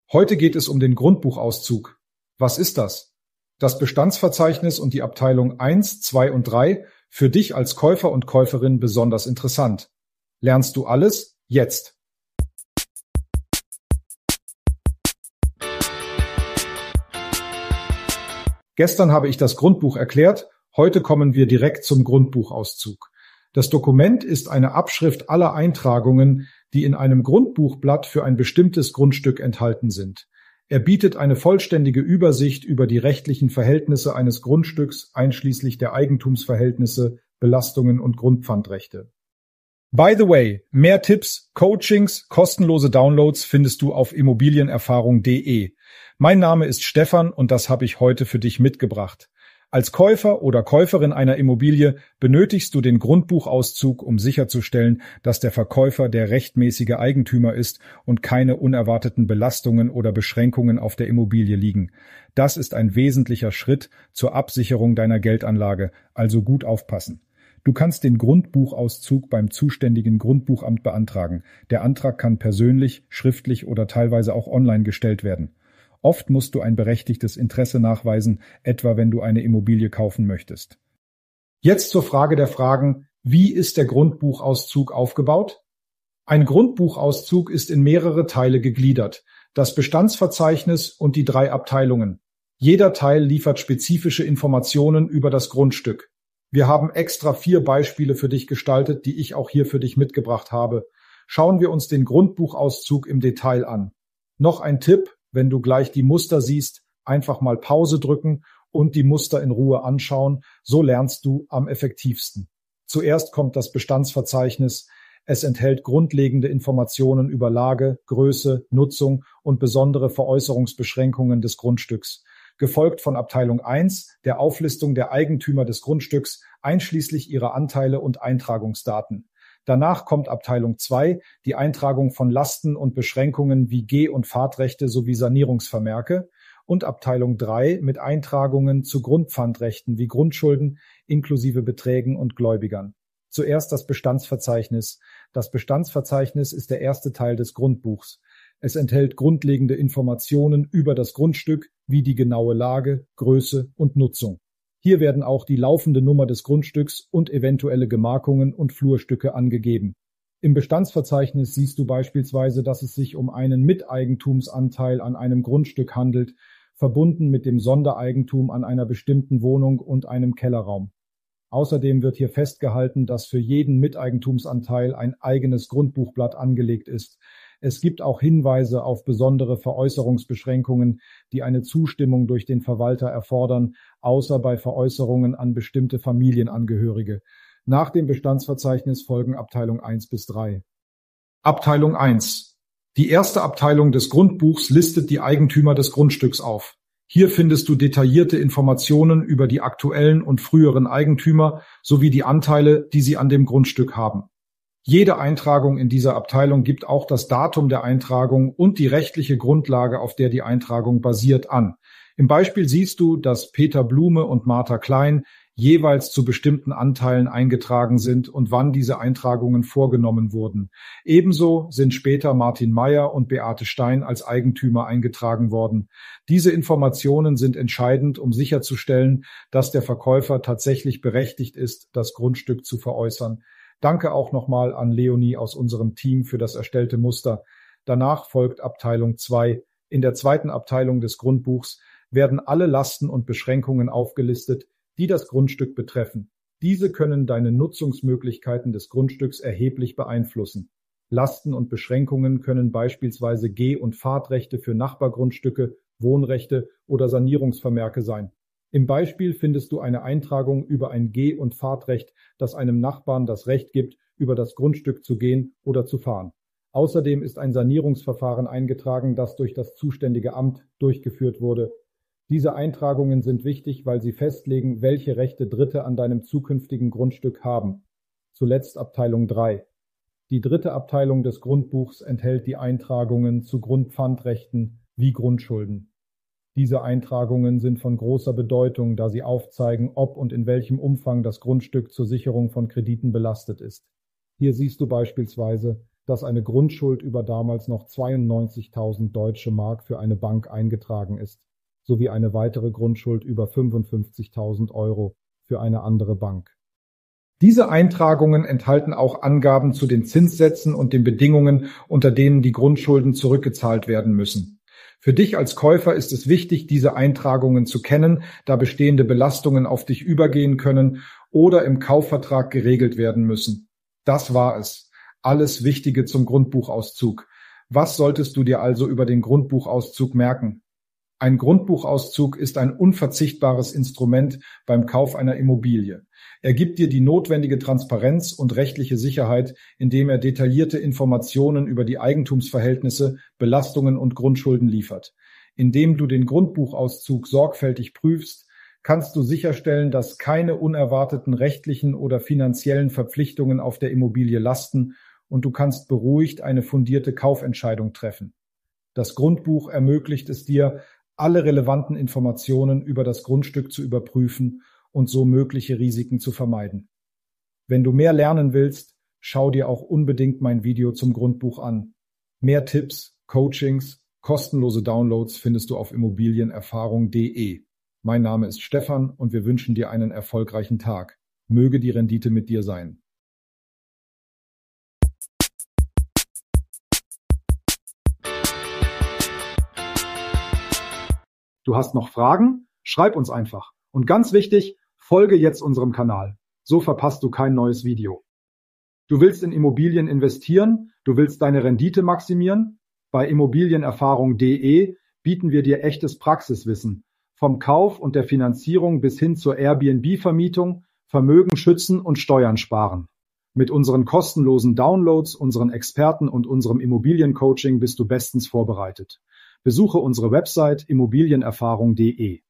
Heute geht es um den Grundbuchauszug. Was ist das? Das Bestandsverzeichnis und die Abteilung 1, 2 und 3 für dich als Käufer und Käuferin besonders interessant. Lernst du alles? Jetzt! Gestern habe ich das Grundbuch erklärt, heute kommen wir direkt zum Grundbuchauszug. Das Dokument ist eine Abschrift aller Eintragungen, die in einem Grundbuchblatt für ein bestimmtes Grundstück enthalten sind. Er bietet eine vollständige Übersicht über die rechtlichen Verhältnisse eines Grundstücks, einschließlich der Eigentumsverhältnisse, Belastungen und Grundpfandrechte. By the way, mehr Tipps, Coachings, kostenlose Downloads findest du auf immobilienerfahrung.de. Mein Name ist Stefan und das habe ich heute für dich mitgebracht. Als Käufer oder Käuferin einer Immobilie benötigst du den Grundbuchauszug, um sicherzustellen, dass der Verkäufer der rechtmäßige Eigentümer ist und keine unerwarteten Belastungen oder Beschränkungen auf der Immobilie liegen. Das ist ein wesentlicher Schritt zur Absicherung deiner Geldanlage, also gut aufpassen. Du kannst den Grundbuchauszug beim zuständigen Grundbuchamt beantragen. Der Antrag kann persönlich, schriftlich oder teilweise auch online gestellt werden. Oft musst du ein berechtigtes Interesse nachweisen, etwa wenn du eine Immobilie kaufen möchtest. Jetzt zur Frage der Fragen: Wie ist der Grundbuchauszug aufgebaut? Ein Grundbuchauszug ist in mehrere Teile gegliedert: das Bestandsverzeichnis und die 3 Abteilungen. Jeder Teil liefert spezifische Informationen über das Grundstück. Wir haben extra 4 Beispiele für dich gestaltet, die ich auch hier für dich mitgebracht habe. Schauen wir uns den Grundbuchauszug im Detail an. Noch ein Tipp: Wenn du gleich die Muster siehst, einfach mal Pause drücken und die Muster in Ruhe anschauen, so lernst du am effektivsten. Zuerst kommt das Bestandsverzeichnis. Es enthält grundlegende Informationen über Lage, Größe, Nutzung und besondere Veräußerungsbeschränkungen des Grundstücks, gefolgt von Abteilung 1, der Auflistung der Eigentümer des Grundstücks, einschließlich ihrer Anteile und Eintragungsdaten. Danach kommt Abteilung 2, die Eintragung von Lasten und Beschränkungen wie Geh- und Fahrtrechte sowie Sanierungsvermerke, und Abteilung 3 mit Eintragungen zu Grundpfandrechten wie Grundschulden inklusive Beträgen und Gläubigern. Zuerst das Bestandsverzeichnis. Das Bestandsverzeichnis ist der erste Teil des Grundbuchs. Es enthält grundlegende Informationen über das Grundstück wie die genaue Lage, Größe und Nutzung. Hier werden auch die laufende Nummer des Grundstücks und eventuelle Gemarkungen und Flurstücke angegeben. Im Bestandsverzeichnis siehst du beispielsweise, dass es sich um einen Miteigentumsanteil an einem Grundstück handelt, verbunden mit dem Sondereigentum an einer bestimmten Wohnung und einem Kellerraum. Außerdem wird hier festgehalten, dass für jeden Miteigentumsanteil ein eigenes Grundbuchblatt angelegt ist. Es gibt auch Hinweise auf besondere Veräußerungsbeschränkungen, die eine Zustimmung durch den Verwalter erfordern, außer bei Veräußerungen an bestimmte Familienangehörige. Nach dem Bestandsverzeichnis folgen Abteilung 1 bis 3. Abteilung 1. Die erste Abteilung des Grundbuchs listet die Eigentümer des Grundstücks auf. Hier findest du detaillierte Informationen über die aktuellen und früheren Eigentümer sowie die Anteile, die sie an dem Grundstück haben. Jede Eintragung in dieser Abteilung gibt auch das Datum der Eintragung und die rechtliche Grundlage, auf der die Eintragung basiert, an. Im Beispiel siehst du, dass Peter Blume und Martha Klein jeweils zu bestimmten Anteilen eingetragen sind und wann diese Eintragungen vorgenommen wurden. Ebenso sind später Martin Meyer und Beate Stein als Eigentümer eingetragen worden. Diese Informationen sind entscheidend, um sicherzustellen, dass der Verkäufer tatsächlich berechtigt ist, das Grundstück zu veräußern. Danke auch nochmal an Leonie aus unserem Team für das erstellte Muster. Danach folgt Abteilung 2. In der zweiten Abteilung des Grundbuchs werden alle Lasten und Beschränkungen aufgelistet, die das Grundstück betreffen. Diese können deine Nutzungsmöglichkeiten des Grundstücks erheblich beeinflussen. Lasten und Beschränkungen können beispielsweise Geh- und Fahrtrechte für Nachbargrundstücke, Wohnrechte oder Sanierungsvermerke sein. Im Beispiel findest du eine Eintragung über ein Geh- und Fahrtrecht, das einem Nachbarn das Recht gibt, über das Grundstück zu gehen oder zu fahren. Außerdem ist ein Sanierungsverfahren eingetragen, das durch das zuständige Amt durchgeführt wurde. Diese Eintragungen sind wichtig, weil sie festlegen, welche Rechte Dritte an deinem zukünftigen Grundstück haben. Zuletzt Abteilung 3. Die dritte Abteilung des Grundbuchs enthält die Eintragungen zu Grundpfandrechten wie Grundschulden. Diese Eintragungen sind von großer Bedeutung, da sie aufzeigen, ob und in welchem Umfang das Grundstück zur Sicherung von Krediten belastet ist. Hier siehst du beispielsweise, dass eine Grundschuld über damals noch 92.000 deutsche Mark für eine Bank eingetragen ist, sowie eine weitere Grundschuld über 55.000 Euro für eine andere Bank. Diese Eintragungen enthalten auch Angaben zu den Zinssätzen und den Bedingungen, unter denen die Grundschulden zurückgezahlt werden müssen. Für dich als Käufer ist es wichtig, diese Eintragungen zu kennen, da bestehende Belastungen auf dich übergehen können oder im Kaufvertrag geregelt werden müssen. Das war es. Alles Wichtige zum Grundbuchauszug. Was solltest du dir also über den Grundbuchauszug merken? Ein Grundbuchauszug ist ein unverzichtbares Instrument beim Kauf einer Immobilie. Er gibt dir die notwendige Transparenz und rechtliche Sicherheit, indem er detaillierte Informationen über die Eigentumsverhältnisse, Belastungen und Grundschulden liefert. Indem du den Grundbuchauszug sorgfältig prüfst, kannst du sicherstellen, dass keine unerwarteten rechtlichen oder finanziellen Verpflichtungen auf der Immobilie lasten und du kannst beruhigt eine fundierte Kaufentscheidung treffen. Das Grundbuch ermöglicht es dir, alle relevanten Informationen über das Grundstück zu überprüfen und so mögliche Risiken zu vermeiden. Wenn du mehr lernen willst, schau dir auch unbedingt mein Video zum Grundbuch an. Mehr Tipps, Coachings, kostenlose Downloads findest du auf immobilienerfahrung.de. Mein Name ist Stefan und wir wünschen dir einen erfolgreichen Tag. Möge die Rendite mit dir sein. Du hast noch Fragen? Schreib uns einfach. Und ganz wichtig, folge jetzt unserem Kanal. So verpasst du kein neues Video. Du willst in Immobilien investieren? Du willst deine Rendite maximieren? Bei immobilienerfahrung.de bieten wir dir echtes Praxiswissen. Vom Kauf und der Finanzierung bis hin zur Airbnb-Vermietung, Vermögen schützen und Steuern sparen. Mit unseren kostenlosen Downloads, unseren Experten und unserem Immobiliencoaching bist du bestens vorbereitet. Besuche unsere Website immobilienerfahrung.de.